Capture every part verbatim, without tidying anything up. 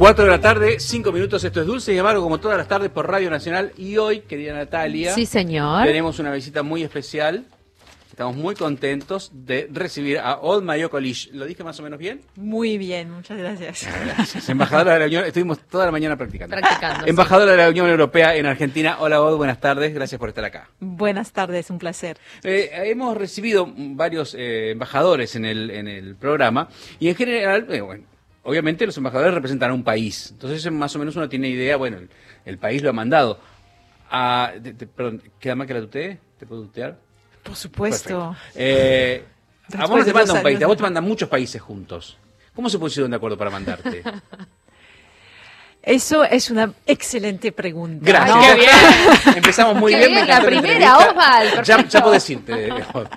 Cuatro de la tarde, cinco minutos, esto es Dulce y Amargo como todas las tardes por Radio Nacional. Y hoy, querida Natalia, sí, señor, tenemos una visita muy especial. Estamos muy contentos de recibir a Old Mayo College. ¿Lo dije más o menos bien? Muy bien, muchas gracias. Gracias. Embajadora de la Unión, estuvimos toda la mañana practicando. Practicando. Embajadora sí. de la Unión Europea en Argentina. Hola, Old, buenas tardes, gracias por estar acá. Buenas tardes, un placer. Eh, hemos recibido varios eh, embajadores en el, en el programa y en general, eh, bueno, obviamente los embajadores representan a un país. Entonces, más o menos uno tiene idea, bueno, el, el país lo ha mandado. A, de, de, perdón, ¿queda más que la tutee? ¿Te puedo tutear? Por supuesto. Eh, a vos no te manda un país, a vos te mandan muchos países juntos. ¿Cómo se pusieron de acuerdo para mandarte? Eso es una excelente pregunta. Gracias. Ay, qué bien. Empezamos muy qué bien. bien, Me la primera, Osvaldo. Ya, ya podés irte.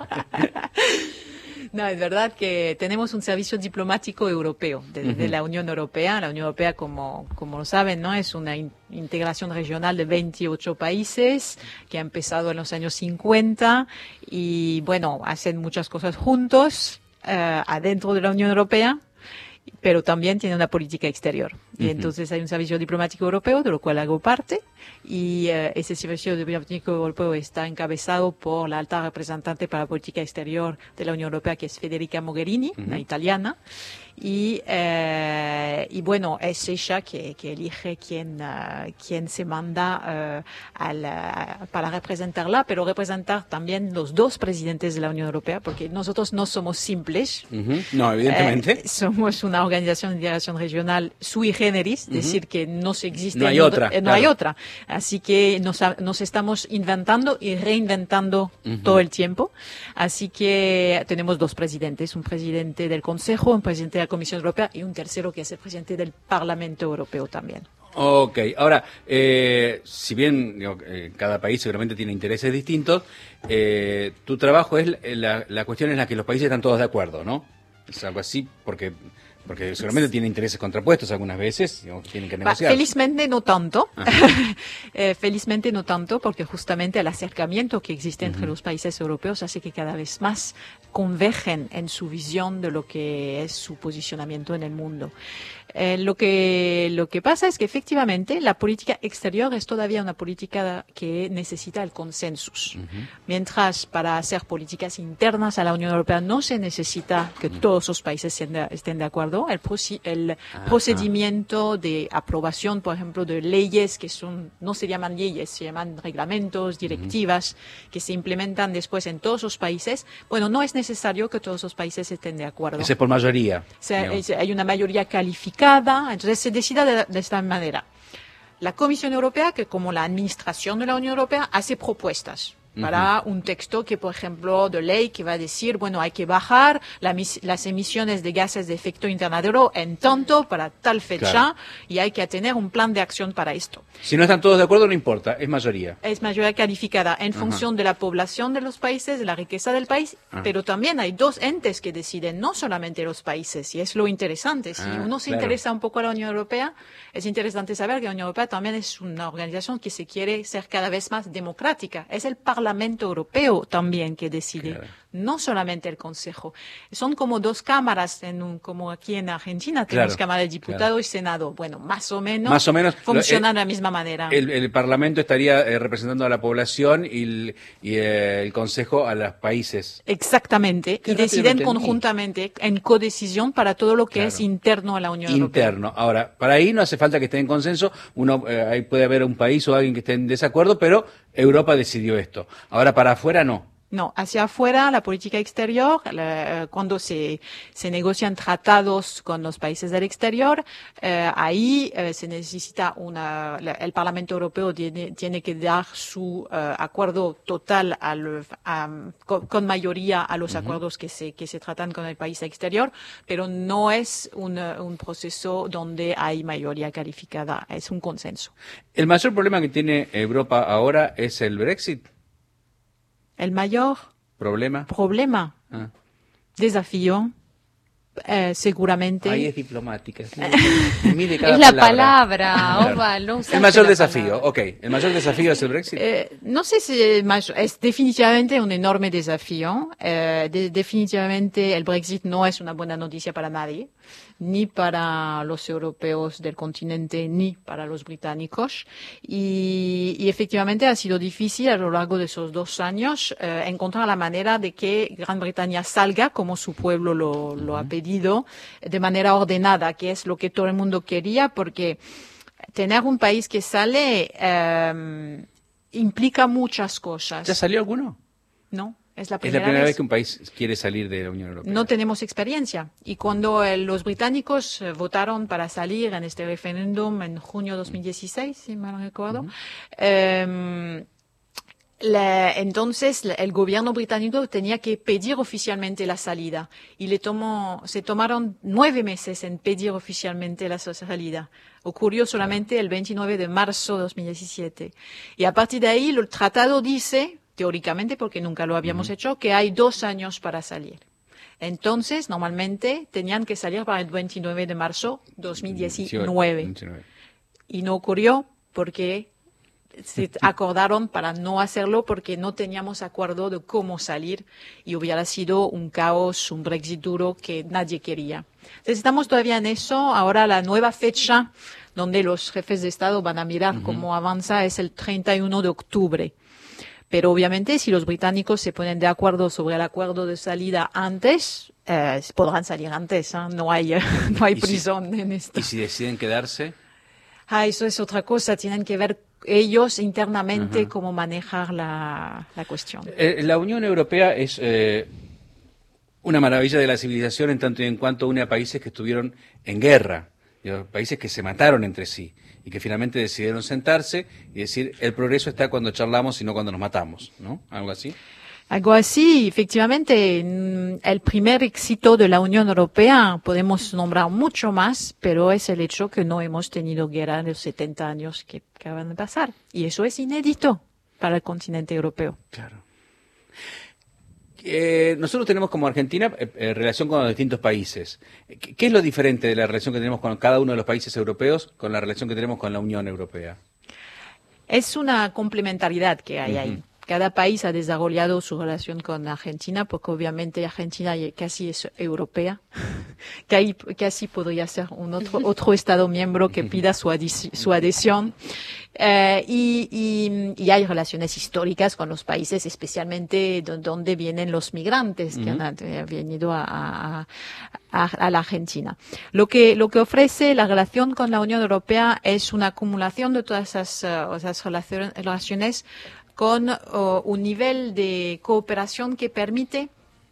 No, es verdad que tenemos un servicio diplomático europeo de, uh-huh. de la Unión Europea. La Unión Europea, como, como lo saben, ¿no? Es una in- integración regional de veintiocho países que ha empezado en los años cincuenta y, bueno, hacen muchas cosas juntos uh, adentro de la Unión Europea, pero también tiene una política exterior. Y uh-huh. entonces hay un servicio diplomático europeo, de lo cual hago parte, y uh, ese servicio diplomático europeo está encabezado por la alta representante para la política exterior de la Unión Europea, que es Federica Mogherini, uh-huh. una italiana. Y, eh, y bueno, es ella que, que elige quién, uh, quién se manda uh, al, uh, para representarla, pero representar también los dos presidentes de la Unión Europea, porque nosotros no somos simples. Uh-huh. No, evidentemente. Eh, somos una organización de integración regional sui generis, es uh-huh. decir, que no se existe. No hay en, otra. Eh, no claro. hay otra. Así que nos, nos estamos inventando y reinventando uh-huh. todo el tiempo. Así que tenemos dos presidentes, un presidente del Consejo, un presidente de la Comisión Europea y un tercero que es el presidente del Parlamento Europeo también. Ok, ahora, eh, si bien digo, eh, cada país seguramente tiene intereses distintos, eh, tu trabajo es, la, la cuestión es la que los países están todos de acuerdo, ¿no? Es algo así porque... Porque seguramente tiene intereses contrapuestos algunas veces, digamos, tienen que negociar. Felizmente no tanto, eh, felizmente no tanto, porque justamente el acercamiento que existe entre uh-huh. los países europeos hace que cada vez más convergen en su visión de lo que es su posicionamiento en el mundo. Eh, lo que lo que pasa es que efectivamente la política exterior es todavía una política que necesita el consenso. Uh-huh. Mientras para hacer políticas internas a la Unión Europea no se necesita que uh-huh. todos los países estén de acuerdo. El, proci- el procedimiento de aprobación, por ejemplo, de leyes que son no se llaman leyes, se llaman reglamentos, directivas, uh-huh. que se implementan después en todos los países. Bueno, no es necesario que todos los países estén de acuerdo. Ese es por mayoría. O sea, es, hay una mayoría calificada, entonces se decide de, de esta manera. La Comisión Europea, que como la administración de la Unión Europea, hace propuestas para uh-huh. un texto que, por ejemplo, de ley que va a decir, bueno, hay que bajar la, las emisiones de gases de efecto invernadero en tanto para tal fecha claro. y hay que tener un plan de acción para esto. Si no están todos de acuerdo, no importa, es mayoría. Es mayoría calificada en uh-huh. función de la población de los países, de la riqueza del país, uh-huh. pero también hay dos entes que deciden, no solamente los países, y es lo interesante. Si uh-huh. uno se claro. interesa un poco a la Unión Europea, es interesante saber que la Unión Europea también es una organización que se quiere ser cada vez más democrática. Es el Parlamento Europeo también que decide, claro. no solamente el Consejo. Son como dos cámaras, en un, como aquí en Argentina tenemos claro. Cámara de Diputados claro. y Senado. Bueno, más o menos, más o menos funcionan lo, de la misma manera. El, el Parlamento estaría eh, representando a la población y el, y, eh, el Consejo a los países. Exactamente, y deciden conjuntamente en codecisión para todo lo que claro. es interno a la Unión interno. Europea. Interno. Ahora, para ahí no hace falta que esté en consenso. Uno eh, ahí puede haber un país o alguien que esté en desacuerdo, pero Europa decidió esto. Ahora, para afuera no. No, hacia afuera, la política exterior, la, cuando se, se negocian tratados con los países del exterior, eh, ahí eh, se necesita una, la, el Parlamento Europeo tiene, tiene que dar su eh, acuerdo total al, a, con, con mayoría a los uh-huh. acuerdos que se, que se tratan con el país exterior, pero no es un, un proceso donde hay mayoría calificada, es un consenso. ¿El mayor problema que tiene Europa ahora es el Brexit? El mayor problema, problema ah. desafío, eh, seguramente. Ahí es diplomática. Mide cada es la palabra, palabra Oval, no el mayor desafío, palabra. ok. ¿El mayor desafío es el Brexit? Eh, no sé si es, mayor, es definitivamente un enorme desafío. Eh, de, definitivamente el Brexit no es una buena noticia para nadie. ni para los europeos del continente, ni para los británicos. Y, y efectivamente ha sido difícil a lo largo de esos dos años eh, encontrar la manera de que Gran Bretaña salga, como su pueblo lo, lo ha pedido, de manera ordenada, que es lo que todo el mundo quería, porque tener un país que sale eh, implica muchas cosas. ¿Ya salió alguno? No. Es la Es primera, la primera vez. vez que un país quiere salir de la Unión Europea. No tenemos experiencia. Y cuando eh, los británicos eh, votaron para salir en este referéndum en junio de dos mil dieciséis, si mal recuerdo, uh-huh. eh, la, entonces la, el gobierno británico tenía que pedir oficialmente la salida. Y le tomó, se tomaron nueve meses en pedir oficialmente la salida. Ocurrió solamente claro. el veintinueve de marzo de dos mil diecisiete. Y a partir de ahí el tratado dice, teóricamente, porque nunca lo habíamos uh-huh. hecho, que hay dos años para salir. Entonces, normalmente, tenían que salir para el veintinueve de marzo de dos mil diecinueve. veintinueve. Y no ocurrió porque se acordaron para no hacerlo porque no teníamos acuerdo de cómo salir y hubiera sido un caos, un Brexit duro que nadie quería. Entonces, estamos todavía en eso. Ahora la nueva fecha donde los jefes de Estado van a mirar uh-huh. cómo avanza es el treinta y uno de octubre. Pero obviamente si los británicos se ponen de acuerdo sobre el acuerdo de salida antes, eh, podrán salir antes, ¿eh? No hay, no hay prisión si, en esto. ¿Y si deciden quedarse? Ah, eso es otra cosa. Tienen que ver ellos internamente uh-huh. cómo manejar la, la cuestión. Eh, la Unión Europea es eh, una maravilla de la civilización en tanto y en cuanto une a países que estuvieron en guerra, países que se mataron entre sí y que finalmente decidieron sentarse y decir, el progreso está cuando charlamos y no cuando nos matamos, ¿no? Algo así. Algo así, efectivamente, el primer éxito de la Unión Europea podemos nombrar mucho más, pero es el hecho que no hemos tenido guerra en los setenta años que acaban de pasar. Y eso es inédito para el continente europeo. Claro. Eh, nosotros tenemos como Argentina eh, eh, relación con los distintos países. ¿Qué, ¿Qué es lo diferente de la relación que tenemos con cada uno de los países europeos con la relación que tenemos con la Unión Europea? Es una complementariedad que hay uh-huh. ahí. Cada país ha desarrollado su relación con Argentina, porque obviamente Argentina casi es europea, que casi podría ser un otro, otro Estado miembro que pida su, adis, su adhesión. Eh, y, y, y hay relaciones históricas con los países, especialmente de donde vienen los migrantes que uh-huh. han venido a, a, a, a la Argentina. Lo que, lo que ofrece la relación con la Unión Europea es una acumulación de todas esas, uh, esas relaciones, relaciones con uh, un nivel de cooperación que permite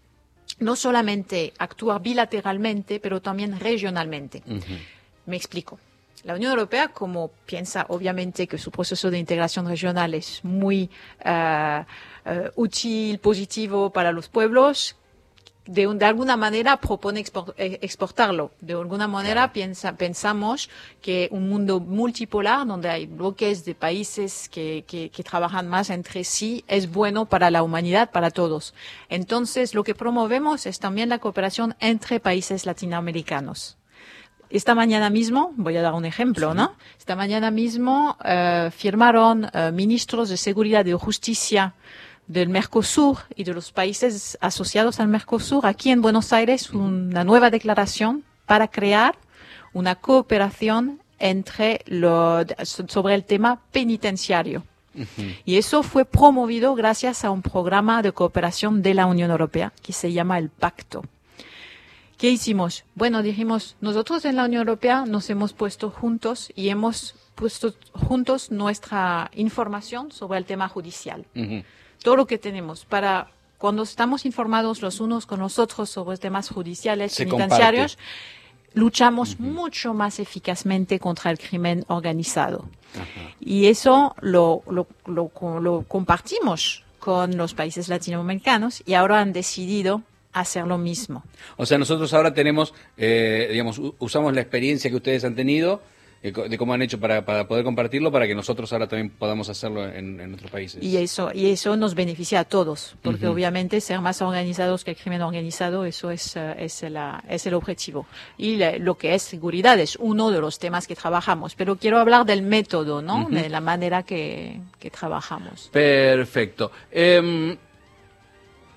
no solamente actuar bilateralmente, pero también regionalmente. Uh-huh. Me explico. La Unión Europea, como piensa obviamente que su proceso de integración regional es muy uh, uh, útil, positivo para los pueblos, de, de alguna manera propone export, eh, exportarlo. De alguna manera claro. piensa, pensamos que un mundo multipolar, donde hay bloques de países que, que, que trabajan más entre sí, es bueno para la humanidad, para todos. Entonces, lo que promovemos es también la cooperación entre países latinoamericanos. Esta mañana mismo, voy a dar un ejemplo, sí. ¿no? Esta mañana mismo uh, firmaron uh, ministros de Seguridad y de Justicia del Mercosur y de los países asociados al Mercosur aquí en Buenos Aires una nueva declaración para crear una cooperación entre lo, sobre el tema penitenciario. Uh-huh. Y eso fue promovido gracias a un programa de cooperación de la Unión Europea que se llama el Pacto. ¿Qué hicimos? Bueno, dijimos, nosotros en la Unión Europea nos hemos puesto juntos y hemos puesto juntos nuestra información sobre el tema judicial. Uh-huh. Todo lo que tenemos para cuando estamos informados los unos con los otros sobre temas judiciales, se penitenciarios, comparte. Luchamos uh-huh. mucho más eficazmente contra el crimen organizado. Uh-huh. Y eso lo, lo, lo, lo compartimos con los países latinoamericanos y ahora han decidido hacer lo mismo. O sea, nosotros ahora tenemos, eh, digamos, usamos la experiencia que ustedes han tenido de cómo han hecho para, para poder compartirlo, para que nosotros ahora también podamos hacerlo en, en otros países. Y eso y eso nos beneficia a todos, porque uh-huh. obviamente ser más organizados que el crimen organizado, eso es, uh, es, la, es el objetivo. Y la, lo que es seguridad es uno de los temas que trabajamos, pero quiero hablar del método, ¿no? Uh-huh. De la manera que, que trabajamos. Perfecto. Eh,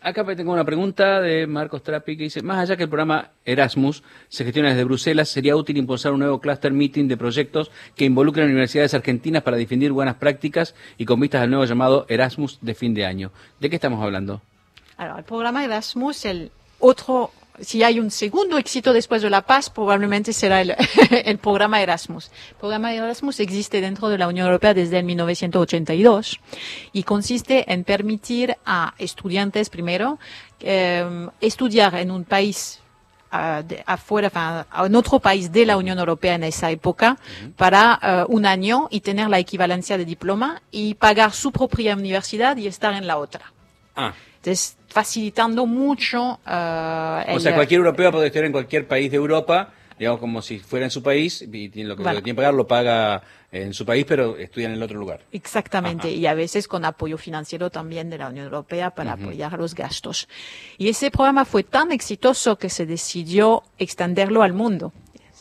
Acá tengo una pregunta de Marcos Trapi que dice, más allá que el programa Erasmus se gestiona desde Bruselas, sería útil impulsar un nuevo cluster meeting de proyectos que involucren universidades argentinas para difundir buenas prácticas y con vistas al nuevo llamado Erasmus de fin de año. ¿De qué estamos hablando? Alors, el programa Erasmus, el otro, si hay un segundo éxito después de La Paz, probablemente será el, el programa Erasmus. El programa Erasmus existe dentro de la Unión Europea desde el mil novecientos ochenta y dos y consiste en permitir a estudiantes, primero, eh, estudiar en un país uh, de, afuera, enfin, en otro país de la Unión Europea en esa época, uh-huh. para uh, un año y tener la equivalencia de diploma y pagar su propia universidad y estar en la otra. Ah. Entonces, facilitando mucho. Uh, el, o sea, cualquier europeo puede estudiar en cualquier país de Europa, digamos, como si fuera en su país, y tiene lo que, bueno. lo que tiene que pagar lo paga en su país, pero estudia en el otro lugar. Exactamente, Ajá. y a veces con apoyo financiero también de la Unión Europea para uh-huh. apoyar los gastos. Y ese programa fue tan exitoso que se decidió extenderlo al mundo.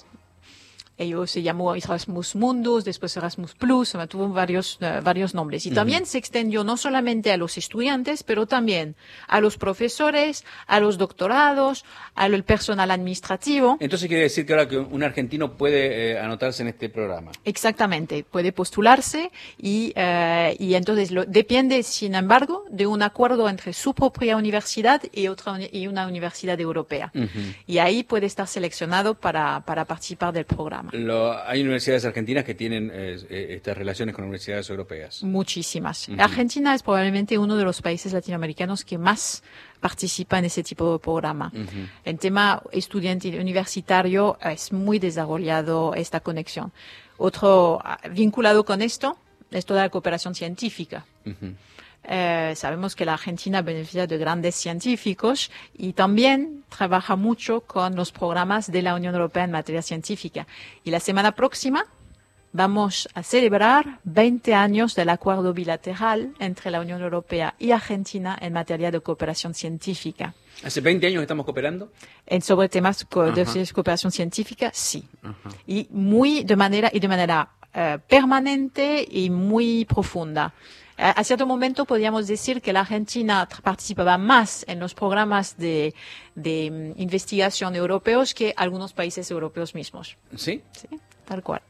Ellos se llamó Erasmus Mundus, después Erasmus Plus, tuvo varios, uh, varios nombres. Y uh-huh. también se extendió no solamente a los estudiantes, pero también a los profesores, a los doctorados, al personal administrativo. Entonces quiere decir que ahora que un argentino puede eh, anotarse en este programa. Exactamente, puede postularse y, uh, y entonces lo, depende, sin embargo, de un acuerdo entre su propia universidad y, otra, y una universidad europea. Uh-huh. Y ahí puede estar seleccionado para, para participar del programa. Lo, hay universidades argentinas que tienen eh, estas relaciones con universidades europeas. Muchísimas. Uh-huh. Argentina es probablemente uno de los países latinoamericanos que más participa en ese tipo de programa. Uh-huh. El tema estudiantil universitario es muy desarrollado esta conexión. Otro vinculado con esto es toda la cooperación científica. Uh-huh. Eh, sabemos que la Argentina beneficia de grandes científicos y también trabaja mucho con los programas de la Unión Europea en materia científica. Y la semana próxima vamos a celebrar veinte años del acuerdo bilateral entre la Unión Europea y Argentina en materia de cooperación científica. ¿Hace veinte años estamos cooperando? En sobre temas de uh-huh. cooperación científica, sí. Uh-huh. Y muy de manera y de manera uh, permanente y muy profunda. A cierto momento podríamos decir que la Argentina participaba más en los programas de, de investigación europeos que algunos países europeos mismos. ¿Sí? Sí, tal cual.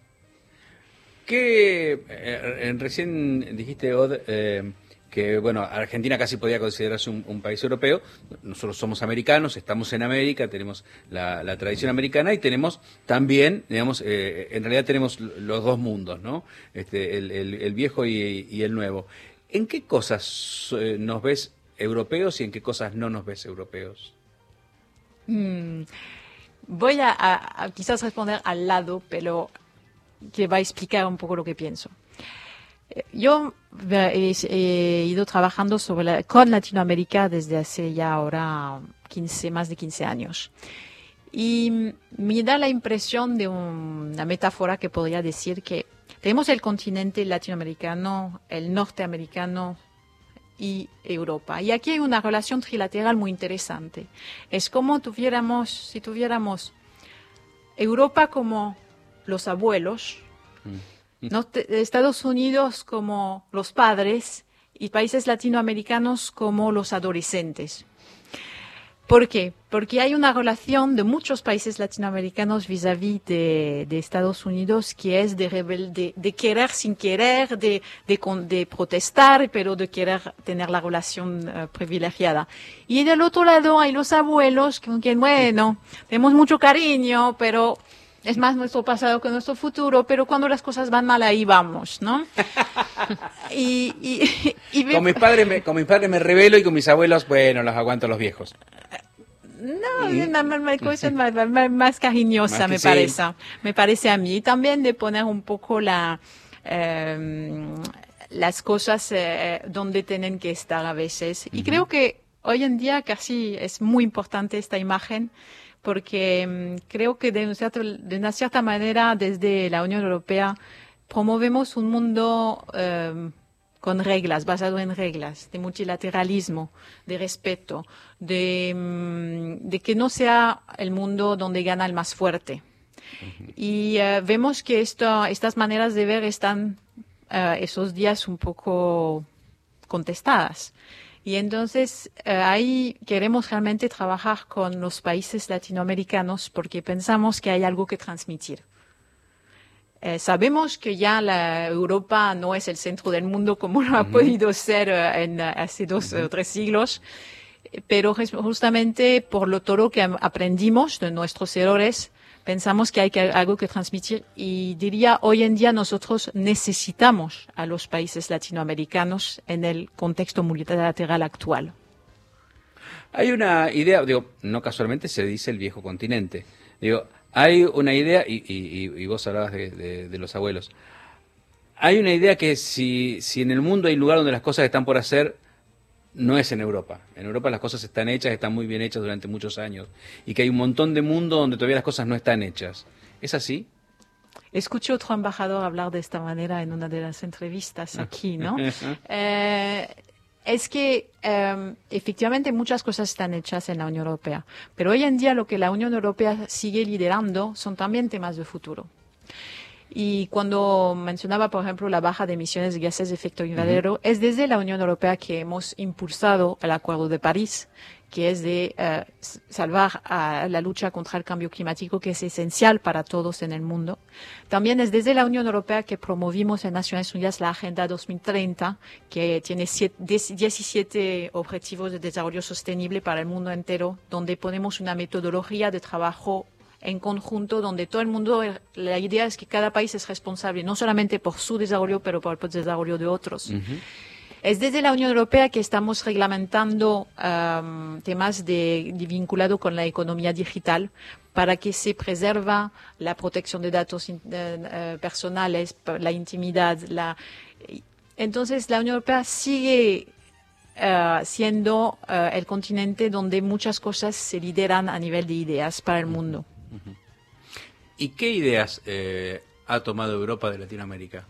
¿Qué, eh, recién dijiste, Od, eh, que bueno, Argentina casi podía considerarse un, un país europeo? Nosotros somos americanos, estamos en América, tenemos la, la tradición americana y tenemos también, digamos, eh, en realidad tenemos los dos mundos, ¿no? Este, el, el, el viejo y, y el nuevo. ¿En qué cosas eh, nos ves europeos y en qué cosas no nos ves europeos? Mm, voy a, a, a quizás responder al lado, pero que va a explicar un poco lo que pienso. Yo he, he ido trabajando sobre la, con Latinoamérica desde hace ya ahora quince, más de quince años. Y me da la impresión de un, una metáfora que podría decir que tenemos el continente latinoamericano, el norteamericano y Europa. Y aquí hay una relación trilateral muy interesante. Es como tuviéramos, si tuviéramos Europa como los abuelos, mm. Norte, Estados Unidos como los padres y países latinoamericanos como los adolescentes. ¿Por qué? Porque hay una relación de muchos países latinoamericanos vis-à-vis de, de Estados Unidos que es de, rebel, de, de querer sin querer, de, de, de protestar, pero de querer tener la relación uh, privilegiada. Y del otro lado hay los abuelos que, que, bueno, tenemos mucho cariño, pero es más nuestro pasado que nuestro futuro, pero cuando las cosas van mal ahí vamos, ¿no? y, y, y con, mis padres me, con mis padres me rebelo y con mis abuelos, bueno, los aguanto a los viejos. No, es una, una cosa más, más, más cariñosa, más me sí. parece. Me parece a mí. Y también de poner un poco la, eh, las cosas eh, donde tienen que estar a veces. Y uh-huh. creo que hoy en día casi es muy importante esta imagen, porque um, creo que de, un cierto, de una cierta manera desde la Unión Europea promovemos un mundo um, con reglas, basado en reglas, de multilateralismo, de respeto, de, um, de que no sea el mundo donde gana el más fuerte. Uh-huh. Y uh, vemos que esto, estas maneras de ver están uh, esos días un poco contestadas. Y entonces eh, ahí queremos realmente trabajar con los países latinoamericanos porque pensamos que hay algo que transmitir. Eh, sabemos que ya la Europa no es el centro del mundo como lo ha Ujú. podido ser eh, en, eh, hace dos o tres siglos, eh, pero jes- justamente por lo todo lo que am- aprendimos de nuestros errores, pensamos que hay que, algo que transmitir y diría hoy en día nosotros necesitamos a los países latinoamericanos en el contexto multilateral actual. Hay una idea, digo, no casualmente se dice el viejo continente. Digo, hay una idea, y, y, y- y vos hablabas de, de- de los abuelos, hay una idea que si, si en el mundo hay un lugar donde las cosas están por hacer, no es en Europa. En Europa las cosas están hechas, están muy bien hechas durante muchos años, y que hay un montón de mundo donde todavía las cosas no están hechas. ¿Es así? Escuché otro embajador hablar de esta manera en una de las entrevistas aquí, ¿no? Eh, es que eh, efectivamente muchas cosas están hechas en la Unión Europea, pero hoy en día lo que la Unión Europea sigue liderando son también temas de futuro. Y cuando mencionaba, por ejemplo, la baja de emisiones de gases de efecto invernadero, uh-huh. es desde la Unión Europea que hemos impulsado el Acuerdo de París, que es de uh, salvar a la lucha contra el cambio climático, que es esencial para todos en el mundo. También es desde la Unión Europea que promovimos en Naciones Unidas la Agenda dos mil treinta, que tiene diecisiete objetivos de desarrollo sostenible para el mundo entero, donde ponemos una metodología de trabajo en conjunto, donde todo el mundo, la idea es que cada país es responsable, no solamente por su desarrollo, pero por el desarrollo de otros. Uh-huh. Es desde la Unión Europea que estamos reglamentando um, temas de, de vinculado con la economía digital para que se preserva la protección de datos in, uh, personales, la intimidad. La... Entonces, la Unión Europea sigue Uh, siendo uh, el continente donde muchas cosas se lideran a nivel de ideas para el mundo. Uh-huh. ¿Y qué ideas eh, ha tomado Europa de Latinoamérica?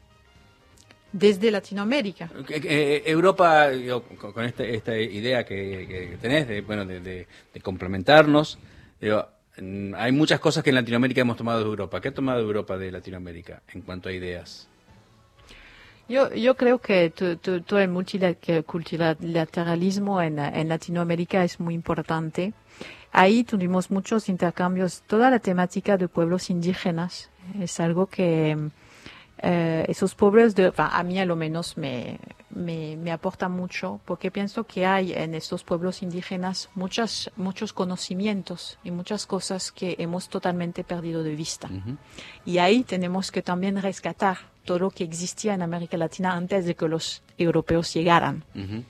Desde Latinoamérica. Eh, eh, Europa, yo, con, con esta, esta idea que, que tenés, de, bueno, de, de, de complementarnos, digo, hay muchas cosas que en Latinoamérica hemos tomado de Europa. ¿Qué ha tomado Europa de Latinoamérica en cuanto a ideas? Yo, yo creo que todo el multilateralismo en, en Latinoamérica es muy importante. Ahí tuvimos muchos intercambios. Toda la temática de pueblos indígenas es algo que eh, esos pueblos, de, a mí a lo menos me, me, me aporta mucho, porque pienso que hay en estos pueblos indígenas muchas, muchos conocimientos y muchas cosas que hemos totalmente perdido de vista. Uh-huh. Y ahí tenemos que también rescatar todo lo que existía en América Latina antes de que los europeos llegaran. Uh-huh, uh-huh.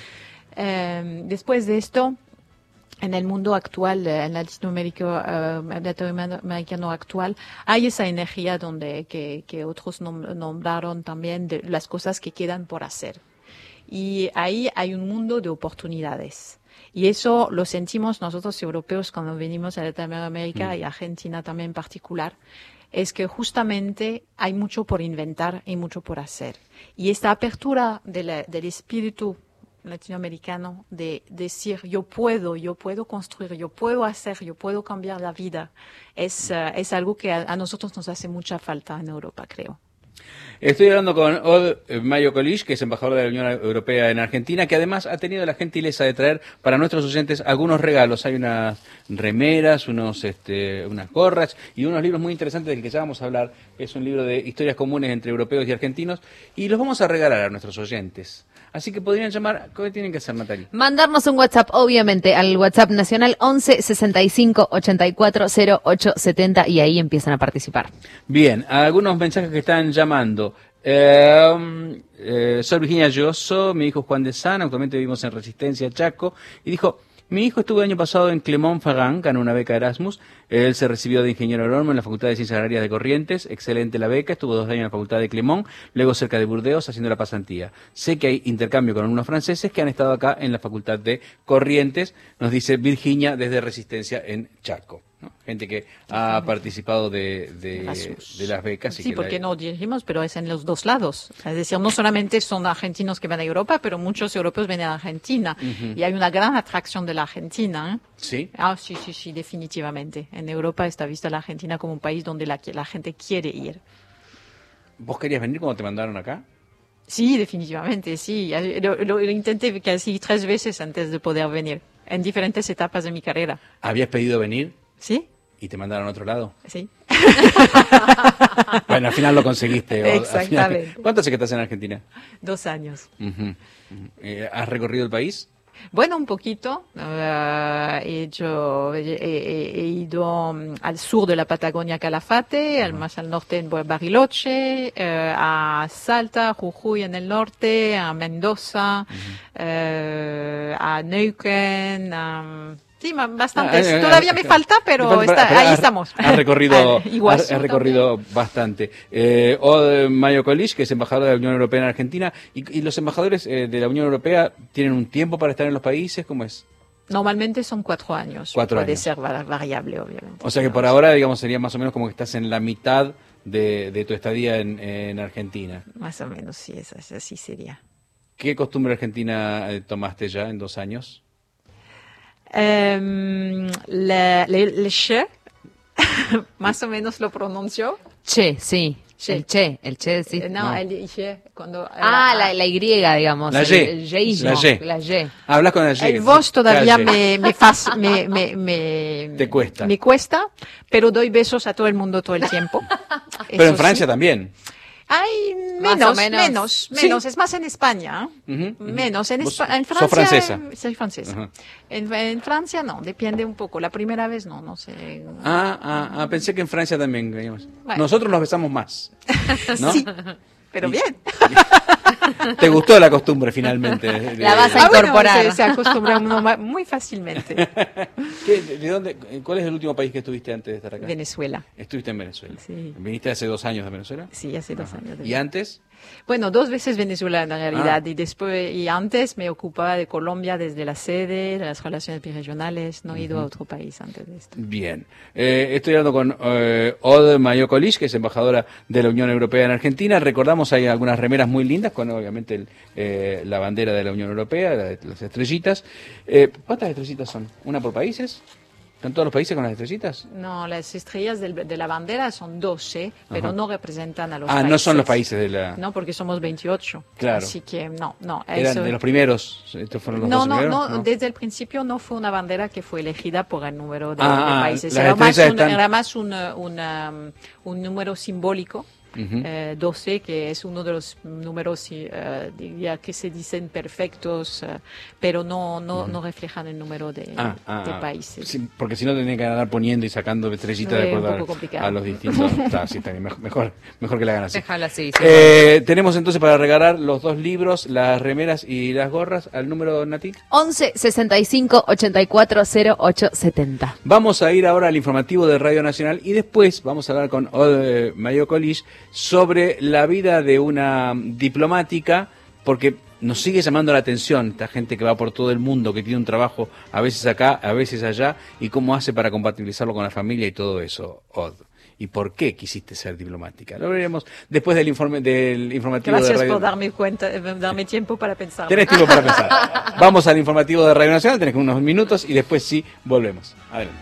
Eh, después de esto, en el mundo actual, en Latinoamérica, uh, latinoamericano actual, hay esa energía donde que, que otros nom- nombraron también de las cosas que quedan por hacer. Y ahí hay un mundo de oportunidades. Y eso lo sentimos nosotros europeos cuando venimos a Latinoamérica uh-huh. y Argentina también en particular. Es que justamente hay mucho por inventar y mucho por hacer. Y esta apertura de la, del espíritu latinoamericano de decir yo puedo, yo puedo construir, yo puedo hacer, yo puedo cambiar la vida, es, uh, es algo que a, a nosotros nos hace mucha falta en Europa, creo. Estoy hablando con Od Mayo Kolish, que es embajador de la Unión Europea en Argentina, que además ha tenido la gentileza de traer para nuestros oyentes algunos regalos. Hay unas remeras, unos, este, unas gorras y unos libros muy interesantes del que ya vamos a hablar. Es un libro de historias comunes entre europeos y argentinos y los vamos a regalar a nuestros oyentes. Así que podrían llamar, ¿qué tienen que hacer, Natalia? Mandarnos un WhatsApp, obviamente, al WhatsApp nacional once sesenta y cinco ochenta y cuatro cero ocho setenta y ahí empiezan a participar. Bien, algunos mensajes que están llamando. Eh, eh, soy Virginia Lloso, mi hijo Juan de San, actualmente vivimos en Resistencia, Chaco, y dijo, mi hijo estuvo el año pasado en Clermont-Ferrand, ganó una beca Erasmus, él se recibió de ingeniero agrónomo en la Facultad de Ciencias Agrarias de Corrientes, excelente la beca, estuvo dos años en la Facultad de Clermont, luego cerca de Burdeos haciendo la pasantía. Sé que hay intercambio con algunos franceses que han estado acá en la Facultad de Corrientes, nos dice Virginia desde Resistencia en Chaco. ¿No? Gente que ha participado de, de, de las becas. Sí, y que porque la... no dirigimos, pero es en los dos lados. Es decir, no solamente son argentinos que van a Europa, pero muchos europeos vienen a Argentina. Uh-huh. Y hay una gran atracción de la Argentina. ¿eh? ¿Sí? Ah, sí, sí, sí, definitivamente. En Europa está vista la Argentina como un país donde la, la gente quiere ir. ¿Vos querías venir cuando te mandaron acá? Sí, definitivamente, sí. Lo, lo, lo intenté casi tres veces antes de poder venir, en diferentes etapas de mi carrera. ¿Habías pedido venir? Sí. ¿Y te mandaron a otro lado? Sí. Bueno, al final lo conseguiste. O, Exactamente. Final, ¿cuánto hace que estás en Argentina? Dos años. Uh-huh. Eh, ¿Has recorrido el país? Bueno, un poquito. Uh, he, hecho, he, he, he ido um, al sur de la Patagonia Calafate, uh-huh. al más al norte en Bariloche, uh, a Salta, Jujuy en el norte, a Mendoza, uh-huh. uh, a Neuquén, um, sí, bastantes. Ah, eh, Todavía eh, me falta, pero falta, está, pero, ahí has, has Has recorrido, has, has recorrido bastante. Eh, Odd Mayo Kolish, que es embajador de la Unión Europea en Argentina, y, y los embajadores eh, de la Unión Europea tienen un tiempo para estar en los países, ¿cómo es? Normalmente son cuatro años. Cuatro Puede años. ser variable, obviamente. O sea que por ahora, digamos, sería más o menos como que estás en la mitad de, de tu estadía en, en Argentina. Más o menos, sí, es, así sería. ¿Qué costumbre argentina eh, tomaste ya en dos años? Um, le, le, le che, más o menos lo pronunció. Che, sí. Che. El che, el che, sí. Eh, no, no, el che, cuando... Ah, la, la Y, digamos. La el, Y. El yeísmo, la Y. La Y. Hablas con la Y. El vos todavía me, me, faz, me, me, me... Te cuesta. Me cuesta, pero doy besos a todo el mundo todo el tiempo. Pero Eso en Francia sí. también. Ay, Más menos, o menos. menos, menos. Sí. Es más en España. ¿eh? Uh-huh, uh-huh. Menos. En, ¿Vos Espa en sos Francia. francesa? Soy francesa. Uh-huh. en, en Francia no, depende un poco. La primera vez no, no sé. Ah, ah, ah pensé que en Francia también. Digamos. Bueno. Nosotros nos besamos más. ¿No? Sí, pero y, bien. ¿Te gustó la costumbre finalmente? De, La vas a Ah, incorporar. bueno, se, se acostumbra uno ma- muy fácilmente. ¿Qué, de dónde, ¿Cuál es el último país que estuviste antes de estar acá? Venezuela. Estuviste en Venezuela. Sí. ¿Viniste hace dos años de Venezuela? Sí, hace dos Ajá. años. De ¿Y antes? Bueno, dos veces Venezuela en realidad, Ah. y después y antes me ocupaba de Colombia desde la sede, de las relaciones birregionales, no he ido uh-huh. a otro país antes de esto. Bien, eh, estoy hablando con eh, Odd Mayo Kolish, que es embajadora de la Unión Europea en Argentina. Recordamos, hay algunas remeras muy lindas con obviamente el, eh, la bandera de la Unión Europea, la de las estrellitas. Eh, ¿Cuántas estrellitas son? ¿Una por países? ¿Están todos los países con las estrellitas? No, las estrellas del, de la bandera son doce, pero Ajá. no representan a los ah, países. Ah, no son los países de la... No, porque somos veintiocho. Claro. Así que no, no. ¿Eran eso... de los primeros? ¿Estos fueron los no, dos no, primeros? no, no, desde el principio no fue una bandera que fue elegida por el número de, ah, de países. Las Era más, un, están... era más un, una, un número simbólico. Uh-huh. eh, doce, que es uno de los números uh, diría que se dicen perfectos, uh, pero no no, uh-huh. no reflejan el número de, ah, ah, de países. Sí, porque si no tendrían que andar poniendo y sacando estrellitas no, de acuerdo a, a los distintos. Está, sí, está bien, mejor, mejor que la hagan así. Déjala así. Sí, eh, tenemos entonces para regalar los dos libros, las remeras y las gorras, al número, Nati. once sesenta y cinco ochenta y cuatro cero ocho setenta. Vamos a ir ahora al informativo de Radio Nacional y después vamos a hablar con Odd Mayo Kolish sobre la vida de una diplomática, porque nos sigue llamando la atención esta gente que va por todo el mundo, que tiene un trabajo a veces acá, a veces allá, y cómo hace para compatibilizarlo con la familia y todo eso, Odd. ¿Y por qué quisiste ser diplomática? Lo veremos después del informe del informativo Gracias de Radio... por darme cuenta, darme tiempo para pensar. Tenés tiempo para pensar. Vamos al informativo de Radio Nacional, tenés unos minutos y después sí volvemos. Adelante.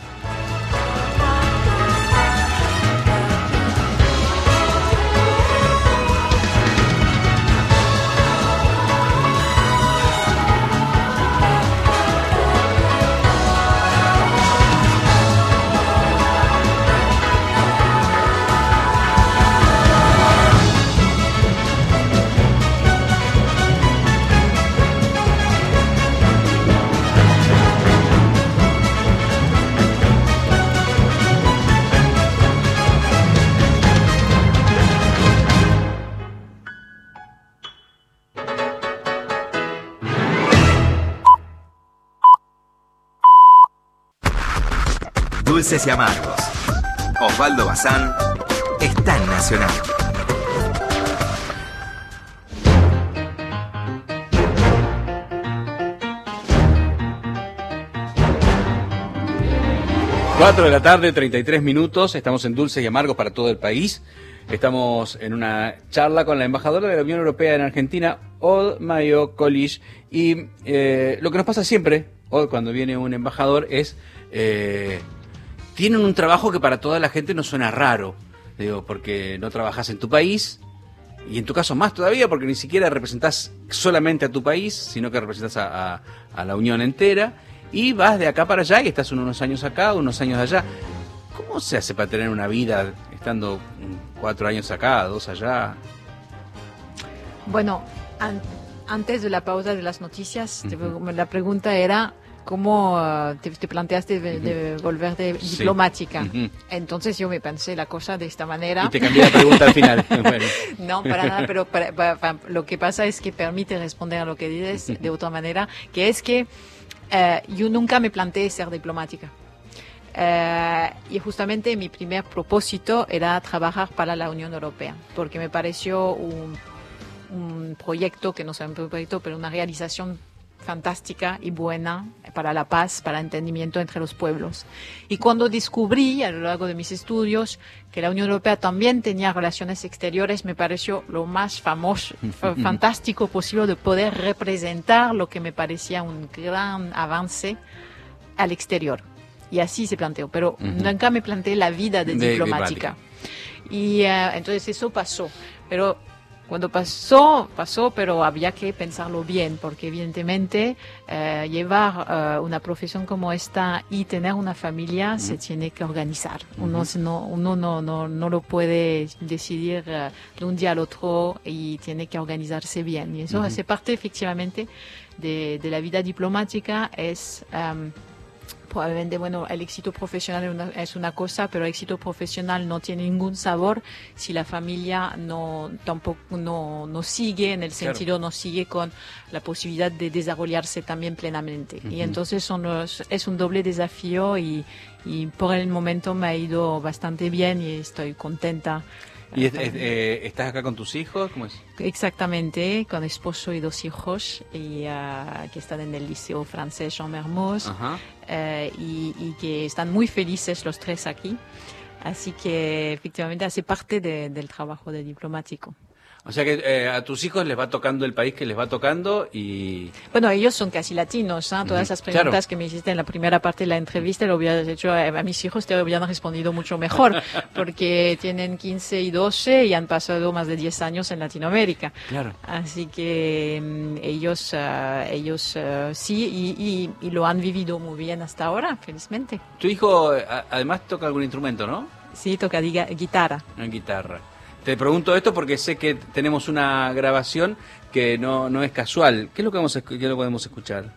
Dulces y amargos. Osvaldo Bazán está en Nacional. Cuatro de la tarde, treinta y tres minutos. Estamos en Dulces y Amargos para todo el país. Estamos en una charla con la embajadora de la Unión Europea en Argentina, Odd Mayo Kolish. Y eh, lo que nos pasa siempre, Odd, cuando viene un embajador, es... Eh, tienen un trabajo que para toda la gente nos suena raro, digo, porque no trabajas en tu país, y en tu caso más todavía, porque ni siquiera representás solamente a tu país, sino que representás a, a, a la Unión entera, y vas de acá para allá y estás unos años acá, unos años allá. ¿Cómo se hace para tener una vida estando cuatro años acá, dos allá? Bueno, an antes de la pausa de las noticias, uh-huh. te, la pregunta era cómo uh, te, te planteaste de, de volver de sí. diplomática. Uh-huh. Entonces yo me pensé la cosa de esta manera. Y te cambié la pregunta al final. Bueno. No, para nada, pero para, para, para, lo que pasa es que permite responder a lo que dices uh-huh. de otra manera, que es que uh, yo nunca me planteé ser diplomática. Uh, y justamente mi primer propósito era trabajar para la Unión Europea, porque me pareció un, un proyecto, que no es un proyecto, pero una realización fantástica y buena para la paz, para el entendimiento entre los pueblos. Y cuando descubrí a lo largo de mis estudios que la Unión Europea también tenía relaciones exteriores, me pareció lo más famoso, fantástico posible de poder representar lo que me parecía un gran avance al exterior. Y así se planteó, pero uh-huh. nunca me planteé la vida de, de diplomática. De y uh, entonces eso pasó, pero cuando pasó, pasó, pero había que pensarlo bien, porque evidentemente uh, llevar uh, una profesión como esta y tener una familia uh-huh. se tiene que organizar. Uh-huh. Uno, no, uno no, no, no lo puede decidir uh, de un día al otro y tiene que organizarse bien. Y eso uh-huh. hace parte efectivamente de, de la vida diplomática, es... Um, Probablemente, bueno, el éxito profesional es una, es una cosa, pero el éxito profesional no tiene ningún sabor si la familia no tampoco no, no sigue, en el sentido claro. no sigue con la posibilidad de desarrollarse también plenamente. Uh-huh. Y entonces son los, es un doble desafío y, y por el momento me ha ido bastante bien y estoy contenta. ¿Y es, es, eh, estás acá con tus hijos? ¿Cómo es? Exactamente, con esposo y dos hijos y, uh, que están en el liceo francés Jean Mermoz uh, y, y que están muy felices los tres aquí. Así que efectivamente hace parte de, del trabajo de diplomático. O sea que eh, a tus hijos les va tocando el país que les va tocando y... Bueno, ellos son casi latinos, ¿eh? Todas uh-huh. esas preguntas claro. que me hiciste en la primera parte de la entrevista, lo hubieras hecho a, a mis hijos, te habrían respondido mucho mejor, porque tienen quince y doce y han pasado más de diez años en Latinoamérica. Claro. Así que um, ellos, uh, ellos uh, sí, y, y, y lo han vivido muy bien hasta ahora, felizmente. Tu hijo a, además toca algún instrumento, ¿no? Sí, toca diga, guitarra. Una guitarra. Te pregunto esto porque sé que tenemos una grabación que no, no es casual. ¿Qué es lo que, vamos a, qué es lo que podemos escuchar?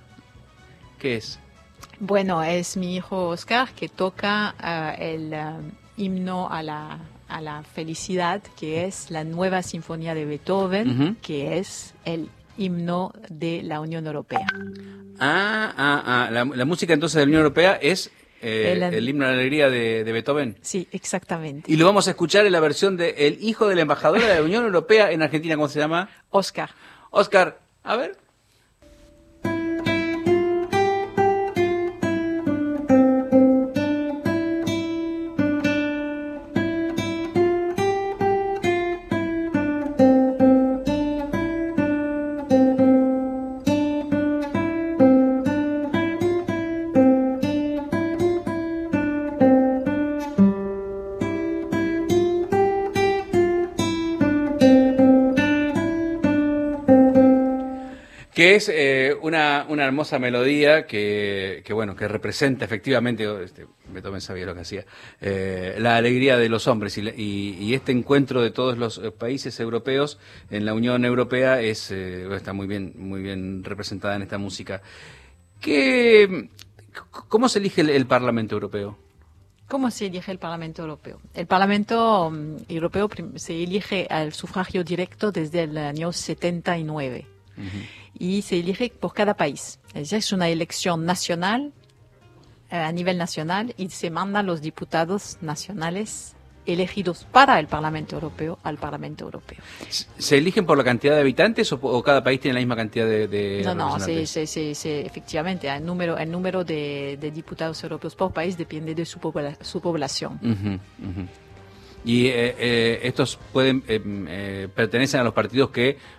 ¿Qué es? Bueno, es mi hijo Oscar que toca uh, el uh, himno a la, a la felicidad, que es la nueva sinfonía de Beethoven, uh-huh. que es el himno de la Unión Europea. Ah, ah, ah. La, la música entonces de la Unión Europea es... Eh, el, el himno a la alegría de, de Beethoven. Sí, exactamente. Y lo vamos a escuchar en la versión de El hijo de la embajadora de la Unión Europea en Argentina. ¿Cómo se llama? Oscar. Oscar, a ver. Que es eh, una, una hermosa melodía que, que bueno que representa efectivamente, este, Beethoven sabía lo que hacía, eh, la alegría de los hombres y, y, y este encuentro de todos los países europeos en la Unión Europea es eh, está muy bien muy bien representada en esta música. ¿Qué, ¿Cómo se elige el, el Parlamento Europeo? ¿Cómo se elige el Parlamento Europeo? El Parlamento um, Europeo se elige al sufragio directo desde el año setenta y nueve. Uh-huh. Y se elige por cada país. Es una elección nacional, eh, a nivel nacional, y se mandan los diputados nacionales elegidos para el Parlamento Europeo al Parlamento Europeo. ¿Se eligen por la cantidad de habitantes o, o cada país tiene la misma cantidad de, de No, no, representantes? sí, sí, sí, sí, efectivamente. El número, el número de, de diputados europeos por país depende de su, pobla, su población. Uh-huh, uh-huh. Y eh, eh, estos pueden eh, eh, pertenecen a los partidos que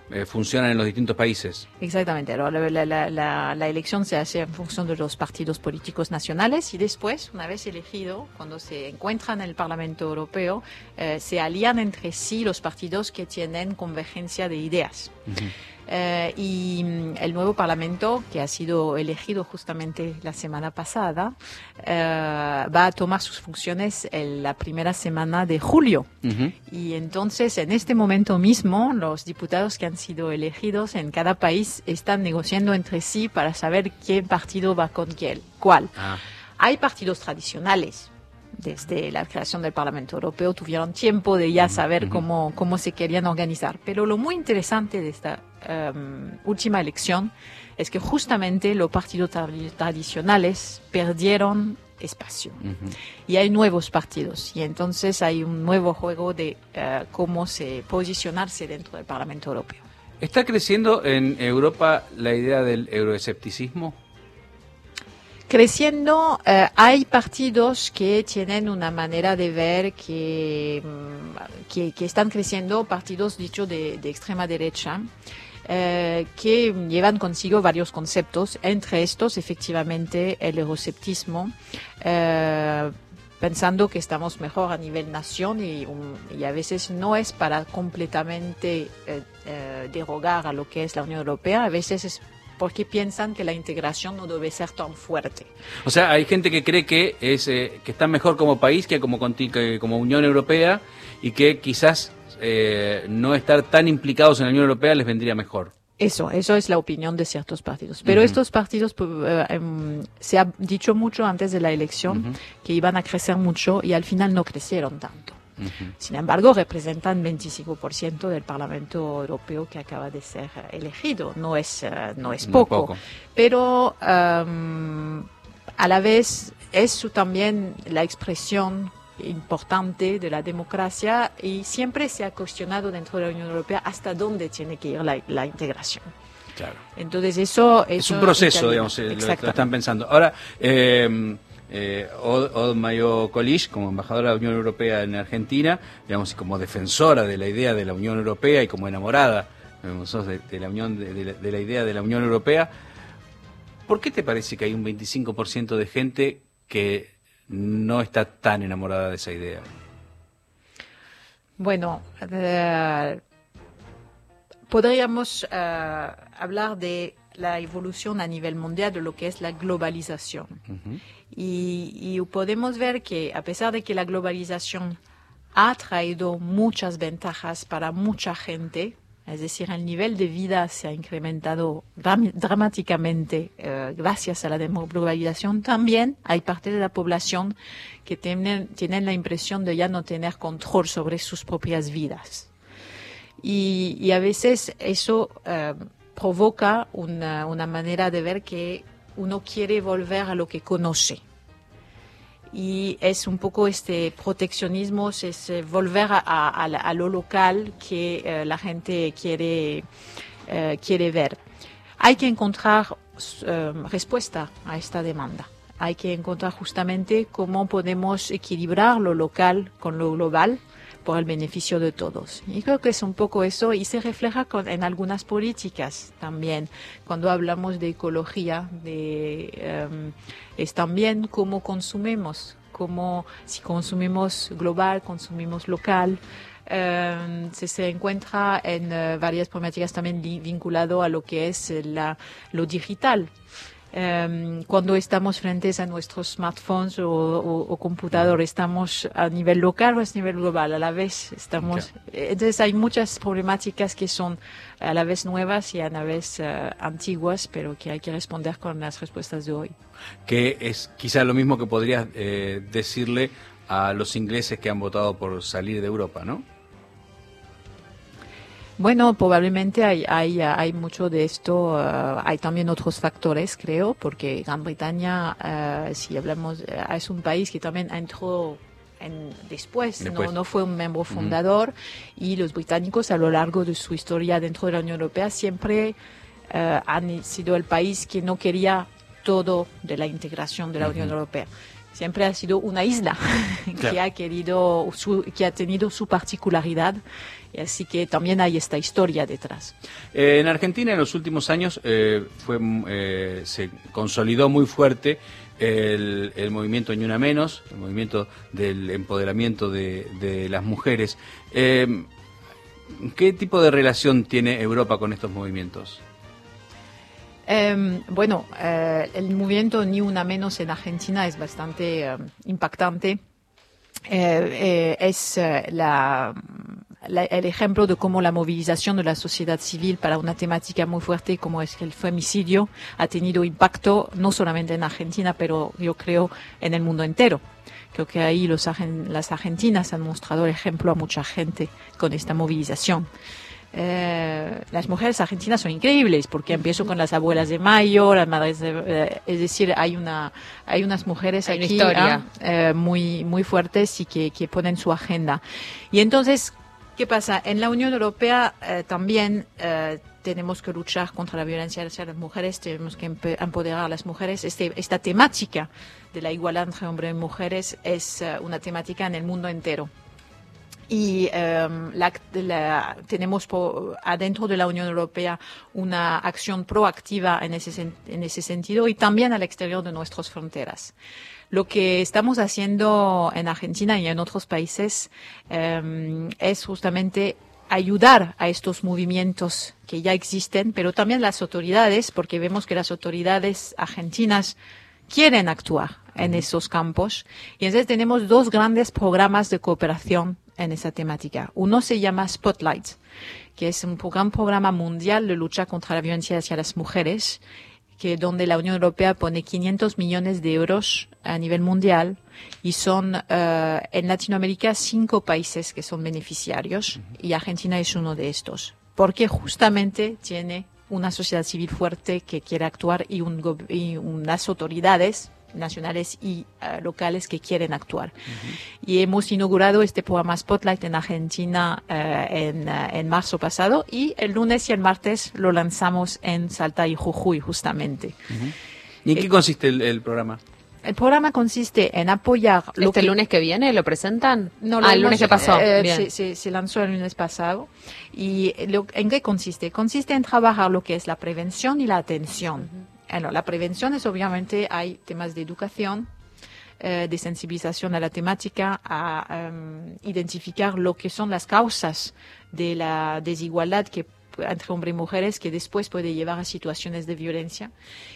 eh, funcionan en los distintos países. Exactamente. La, la, la, la, la elección se hace en función de los partidos políticos nacionales y después, una vez elegido, cuando se encuentran en el Parlamento Europeo, eh, se alían entre sí los partidos que tienen convergencia de ideas. Uh-huh. Eh, y el nuevo Parlamento, que ha sido elegido justamente la semana pasada, eh, va a tomar sus funciones en la primera semana de julio. Uh-huh. Y entonces, en este momento mismo, los diputados que han sido elegidos en cada país están negociando entre sí para saber qué partido va con quién, cuál. Ah. Hay partidos tradicionales. Desde la creación del Parlamento Europeo tuvieron tiempo de ya saber uh-huh. cómo, cómo se querían organizar. Pero lo muy interesante de esta um, última elección es que justamente los partidos tra- tradicionales perdieron espacio. Uh-huh. Y hay nuevos partidos. Y entonces hay un nuevo juego de uh, cómo se posicionarse dentro del Parlamento Europeo. ¿Está creciendo en Europa la idea del euroescepticismo? Creciendo, eh, hay partidos que tienen una manera de ver que, que, que están creciendo, partidos dicho de, de extrema derecha, eh, que llevan consigo varios conceptos, entre estos efectivamente el eurosceptismo, eh, pensando que estamos mejor a nivel nación y, um, y a veces no es para completamente eh, eh, derogar a lo que es la Unión Europea, a veces es porque piensan que la integración no debe ser tan fuerte. O sea, hay gente que cree que es eh, que están mejor como país que como, que como Unión Europea y que quizás eh, no estar tan implicados en la Unión Europea les vendría mejor. Eso, eso es la opinión de ciertos partidos. Pero uh-huh. estos partidos, uh, um, se ha dicho mucho antes de la elección uh-huh. que iban a crecer mucho y al final no crecieron tanto. Uh-huh. Sin embargo, representan veinticinco por ciento del Parlamento Europeo que acaba de ser elegido. No es, uh, no es poco, no poco. Pero um, a la vez es también la expresión importante de la democracia y siempre se ha cuestionado dentro de la Unión Europea hasta dónde tiene que ir la, la integración. Claro. Entonces eso, eso es un proceso, digamos, lo, lo están pensando. Ahora, eh, Eh, Odd Mayo Kolish, como embajadora de la Unión Europea en Argentina, digamos, como defensora de la idea de la Unión Europea y como enamorada digamos, de, de, la Unión, de, de, la, de la idea de la Unión Europea, ¿por qué te parece que hay un veinticinco por ciento de gente que no está tan enamorada de esa idea? Bueno, uh, podríamos uh, hablar de la evolución a nivel mundial de lo que es la globalización. Uh-huh. Y, y podemos ver que a pesar de que la globalización ha traído muchas ventajas para mucha gente, es decir, el nivel de vida se ha incrementado dram- dramáticamente eh, gracias a la globalización, también hay parte de la población que tienen, tienen la impresión de ya no tener control sobre sus propias vidas. Y, y a veces eso eh, provoca una, una manera de ver que uno quiere volver a lo que conoce. Y es un poco este proteccionismo, es volver a, a, a lo local que eh, la gente quiere, eh, quiere ver. Hay que encontrar eh, respuesta a esta demanda. Hay que encontrar justamente cómo podemos equilibrar lo local con lo global por el beneficio de todos. Y creo que es un poco eso y se refleja con, en algunas políticas también. Cuando hablamos de ecología, de, um, es también cómo consumimos, cómo si consumimos global, consumimos local. Um, se, se encuentra en uh, varias problemáticas también li- vinculado a lo que es la, lo digital. Um, cuando estamos frente a nuestros smartphones o, o, o computador, estamos a nivel local o a nivel global, a la vez estamos. Okay. Entonces hay muchas problemáticas que son a la vez nuevas y a la vez uh, antiguas, pero que hay que responder con las respuestas de hoy. Que es quizá lo mismo que podrías eh, decirle a los ingleses que han votado por salir de Europa, ¿no? Bueno, probablemente hay, hay, hay mucho de esto. Uh, hay también otros factores, creo, porque Gran Bretaña, uh, si hablamos, uh, es un país que también entró en, después, después. No, no fue un miembro fundador, uh-huh. Y los británicos a lo largo de su historia dentro de la Unión Europea siempre uh, han sido el país que no quería todo de la integración de la uh-huh. Unión Europea. siempre ha sido una isla Claro. que ha querido, su, que ha tenido su particularidad, y así que también hay esta historia detrás. Eh, en Argentina en los últimos años eh, fue eh, se consolidó muy fuerte el, el movimiento Ni Una Menos, el movimiento del empoderamiento de, de las mujeres. Eh, ¿Qué tipo de relación tiene Europa con estos movimientos? Eh, bueno, eh, el movimiento Ni Una Menos en Argentina es bastante eh, impactante. Eh, eh, es eh, la, la, el ejemplo de cómo la movilización de la sociedad civil para una temática muy fuerte como es el femicidio ha tenido impacto no solamente en Argentina, pero yo creo en el mundo entero. Creo que ahí los, las argentinas han mostrado el ejemplo a mucha gente con esta movilización. Eh, las mujeres argentinas son increíbles porque empiezo con las abuelas de Mayo, las madres de, eh, es decir, hay una hay unas mujeres hay aquí una historia. eh, muy muy fuertes y que, que ponen su agenda. Y entonces, ¿qué pasa? En la Unión Europea eh, también eh, tenemos que luchar contra la violencia hacia las mujeres, tenemos que empoderar a las mujeres. Este, esta temática de la igualdad entre hombres y mujeres es uh, una temática en el mundo entero. Y um, la, la, tenemos por, adentro de la Unión Europea una acción proactiva en ese, en ese sentido y también al exterior de nuestras fronteras. Lo que estamos haciendo en Argentina y en otros países um, es justamente ayudar a estos movimientos que ya existen, pero también las autoridades, porque vemos que las autoridades argentinas quieren actuar en esos campos. Y entonces tenemos dos grandes programas de cooperación en esa temática. Uno se llama Spotlight, que es un gran programa mundial de lucha contra la violencia hacia las mujeres, que donde la Unión Europea pone quinientos millones de euros a nivel mundial y son uh, en Latinoamérica cinco países que son beneficiarios uh-huh. y Argentina es uno de estos, porque justamente tiene una sociedad civil fuerte que quiere actuar y, un, y unas autoridades nacionales y uh, locales que quieren actuar. Uh-huh. Y hemos inaugurado este programa Spotlight en Argentina uh, en, uh, en marzo pasado y el lunes y el martes lo lanzamos en Salta y Jujuy justamente. Uh-huh. ¿Y en qué consiste el, el programa? El programa consiste en apoyar... Lo ¿Este que, lunes que viene lo presentan? No, lo ah, el hemos, lunes que pasó. Eh, Bien. se, se, se lanzó el lunes pasado. ¿Y lo, en qué consiste? Consiste en trabajar lo que es la prevención y la atención. Uh-huh. Bueno, la prevención es obviamente, hay temas de educación, eh, de sensibilización a la temática, a um, identificar lo que son las causas de la desigualdad que entre hombres y mujeres que después puede llevar a situaciones de violencia.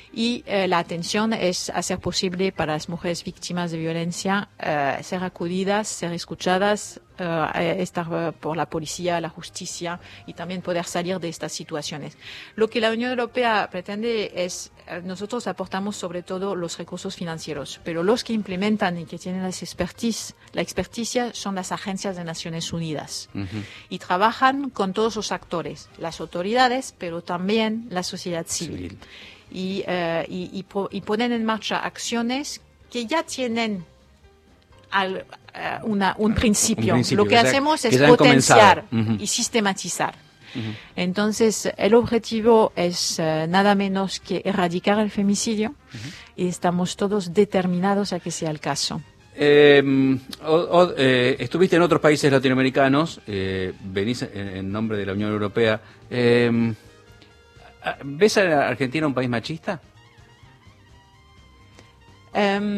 Y eh, la atención es hacer posible para las mujeres víctimas de violencia eh, ser acudidas, ser escuchadas, eh, estar eh, por la policía, la justicia y también poder salir de estas situaciones. Lo que la Unión Europea pretende es, eh, nosotros aportamos sobre todo los recursos financieros, pero los que implementan y que tienen las expertise, la experticia son las agencias de Naciones Unidas. Uh-huh. Y trabajan con todos los actores, las autoridades, pero también la sociedad civil. Civil. Y, uh, y, y, po y ponen en marcha acciones que ya tienen al, uh, una, un, principio. un principio. Lo que, que hacemos ya, es que potenciar uh-huh. y sistematizar. Uh-huh. Entonces, el objetivo es uh, nada menos que erradicar el femicidio uh-huh. y estamos todos determinados a que sea el caso. Eh, o, o, eh, estuviste en otros países latinoamericanos, eh, venís en, en nombre de la Unión Europea. Eh, ¿Ves a Argentina un país machista? Um,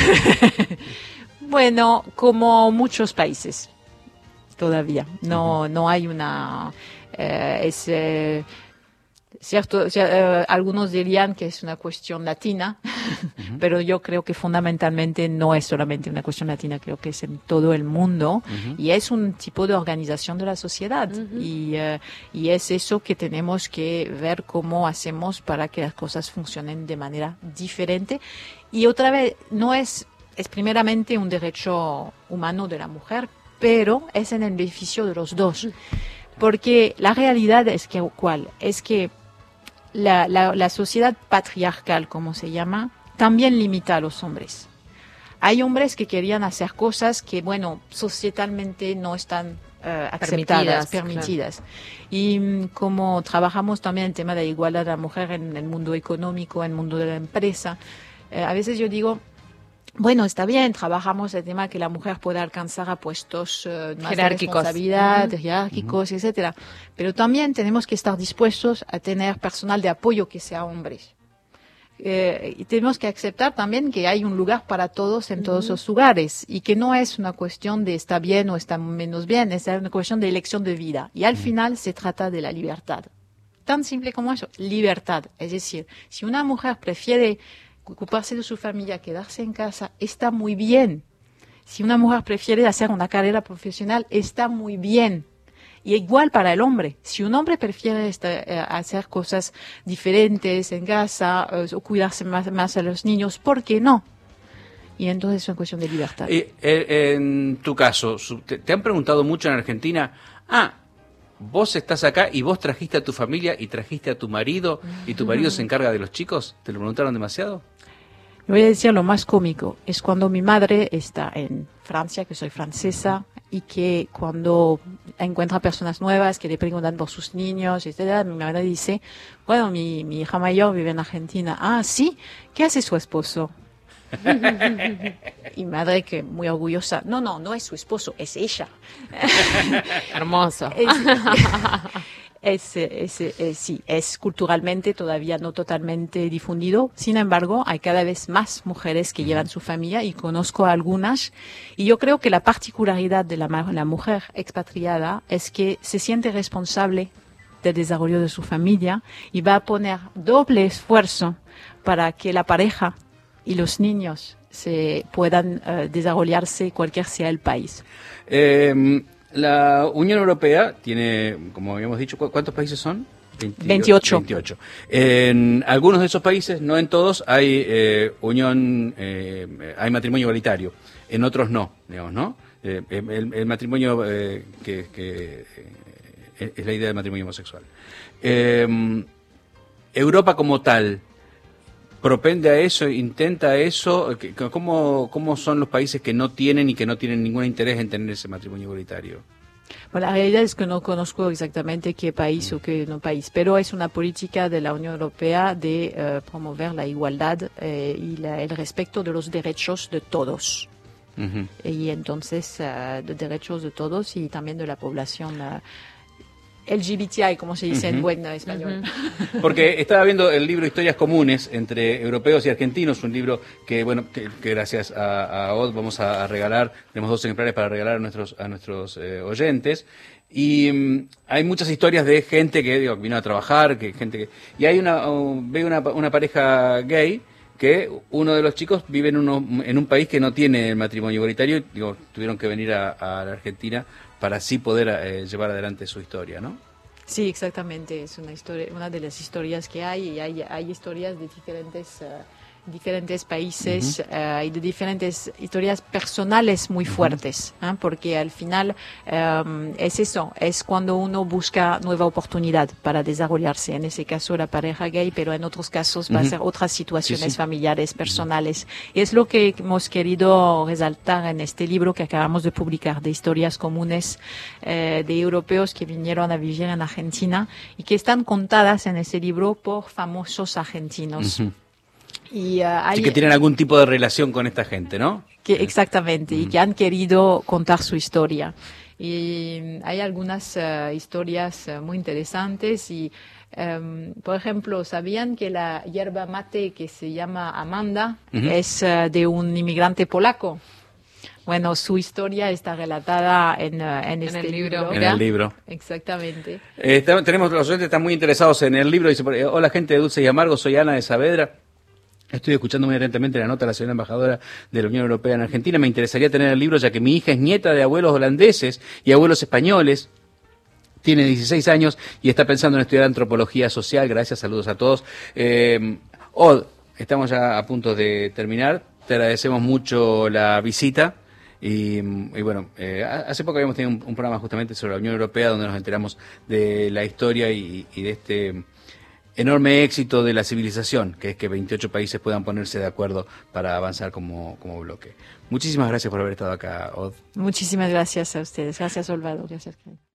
bueno, como muchos países, todavía. No, uh-huh. no hay una... Eh, es, eh, cierto, eh, algunos dirían que es una cuestión latina, uh-huh. pero yo creo que fundamentalmente no es solamente una cuestión latina, creo que es en todo el mundo uh-huh. y es un tipo de organización de la sociedad uh-huh. y, uh, y es eso que tenemos que ver cómo hacemos para que las cosas funcionen de manera diferente. Y otra vez, no es, es primeramente un derecho humano de la mujer, pero es en el beneficio de los dos. Porque la realidad es que, ¿cuál? Es que La, la, la sociedad patriarcal, como se llama, también limita a los hombres. Hay hombres que querían hacer cosas que, bueno, societalmente no están uh, aceptadas, permitidas. permitidas. Claro. Y um, como trabajamos también el tema de la igualdad de la mujer en el mundo económico, en el mundo de la empresa, uh, a veces yo digo, bueno, está bien, trabajamos el tema que la mujer pueda alcanzar a puestos uh, más jerárquicos, de responsabilidad, uh-huh. jerárquicos, uh-huh. etcétera. Pero también tenemos que estar dispuestos a tener personal de apoyo que sea hombres. Eh, y tenemos que aceptar también que hay un lugar para todos en todos uh-huh. los lugares y que no es una cuestión de está bien o está menos bien, es una cuestión de elección de vida. Y al uh-huh. final se trata de la libertad. Tan simple como eso, libertad. Es decir, si una mujer prefiere ocuparse de su familia, quedarse en casa, está muy bien. Si una mujer prefiere hacer una carrera profesional, está muy bien. Y igual para el hombre. Si un hombre prefiere estar, eh, hacer cosas diferentes en casa, eh, o cuidarse más, más a los niños, ¿por qué no? Y entonces es una cuestión de libertad. Y, eh, en tu caso, te, te han preguntado mucho en Argentina, ah, vos estás acá y vos trajiste a tu familia y trajiste a tu marido y tu marido se encarga de los chicos. ¿Te lo preguntaron demasiado? Voy a decir lo más cómico. Es cuando mi madre está en Francia, que soy francesa, y que cuando encuentra personas nuevas que le preguntan por sus niños, etcétera, mi madre dice, bueno, mi, mi hija mayor vive en Argentina. Ah, ¿sí? ¿Qué hace su esposo? Y madre que muy orgullosa, no, no, no es su esposo, es ella. Hermoso. Es, es, es, es, sí, es culturalmente todavía no totalmente difundido. Sin embargo, hay cada vez más mujeres que llevan su familia y conozco a algunas. Y yo creo que la particularidad de la, la mujer expatriada es que se siente responsable del desarrollo de su familia y va a poner doble esfuerzo para que la pareja y los niños se puedan uh, desarrollarse cualquier sea el país. Eh, la Unión Europea tiene, como habíamos dicho, ¿cuántos países son? veintiocho. veintiocho. En algunos de esos países, no en todos, hay eh, unión, eh, hay matrimonio igualitario. En otros no, digamos, ¿no? Eh, el, el matrimonio eh, que, que eh, es la idea del matrimonio homosexual. Eh, Europa como tal, propende a eso, intenta eso. ¿Cómo, ¿Cómo son los países que no tienen y que no tienen ningún interés en tener ese matrimonio igualitario? Bueno, la realidad es que no conozco exactamente qué país mm. o qué no país, pero es una política de la Unión Europea de uh, promover la igualdad eh, y la, el respeto de los derechos de todos. Uh-huh. Y entonces, uh, de derechos de todos y también de la población uh, L G B T I, como se dice uh-huh. en buen español. Uh-huh. Porque estaba viendo el libro Historias Comunes entre Europeos y Argentinos, un libro que, bueno, que, que gracias a, a O D vamos a, a regalar, tenemos dos ejemplares para regalar a nuestros, a nuestros eh, oyentes. Y um, hay muchas historias de gente que, digo, vino a trabajar, que gente que... Y hay una, uh, veo una, una pareja gay que uno de los chicos vive en, uno, en un país que no tiene el matrimonio igualitario, digo, tuvieron que venir a, a la Argentina para así poder eh, llevar adelante su historia, ¿no? Sí, exactamente, es una historia, una de las historias que hay, y hay, hay historias de diferentes, uh, diferentes países uh-huh. uh, y de diferentes historias personales muy uh-huh. fuertes, ¿eh? Porque al final um, es eso, es cuando uno busca nueva oportunidad para desarrollarse, en ese caso la pareja gay, pero en otros casos uh-huh. va a ser otras situaciones sí, sí. familiares, personales. Uh-huh. Y es lo que hemos querido resaltar en este libro que acabamos de publicar, de historias comunes eh, de europeos que vinieron a vivir en Argentina y que están contadas en ese libro por famosos argentinos. Uh-huh. Y, uh, hay, sí, que tienen algún tipo de relación con esta gente, ¿no? Que, exactamente, mm. y que han querido contar su historia. Y hay algunas uh, historias uh, muy interesantes y, um, por ejemplo, ¿sabían que la yerba mate que se llama Amanda uh-huh. es uh, de un inmigrante polaco? Bueno, su historia está relatada en, uh, en, en este el libro. libro. En el libro. Exactamente. Eh, está, tenemos, los oyentes están muy interesados en el libro. Dice, hola gente de Dulce y Amargo, soy Ana de Saavedra. Estoy escuchando muy atentamente la nota de la señora embajadora de la Unión Europea en Argentina. Me interesaría tener el libro ya que mi hija es nieta de abuelos holandeses y abuelos españoles. Tiene dieciséis años y está pensando en estudiar antropología social. Gracias, saludos a todos. Eh, Od, estamos ya a punto de terminar. Te agradecemos mucho la visita. Y, y bueno, eh, hace poco habíamos tenido un, un programa justamente sobre la Unión Europea donde nos enteramos de la historia y, y de este enorme éxito de la civilización, que es que veintiocho países puedan ponerse de acuerdo para avanzar como, como bloque. Muchísimas gracias por haber estado acá, Od. Muchísimas gracias a ustedes. Gracias, Olvado. Gracias.